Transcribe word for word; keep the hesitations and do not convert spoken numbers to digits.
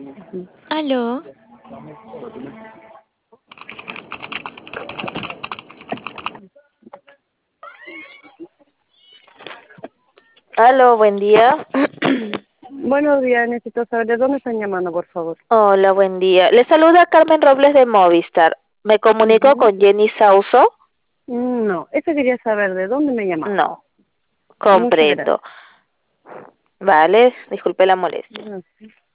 Aló. Aló, buen día. Buenos días, necesito saber de dónde están llamando, por favor. Hola, buen día. Le saluda Carmen Robles de Movistar. Me comunico Ujú. con Jenny Sauso. No, eso quería saber, ¿de dónde me llamaban? No, Muchas gracias. comprendo. Vale, disculpe la molestia. Gracias.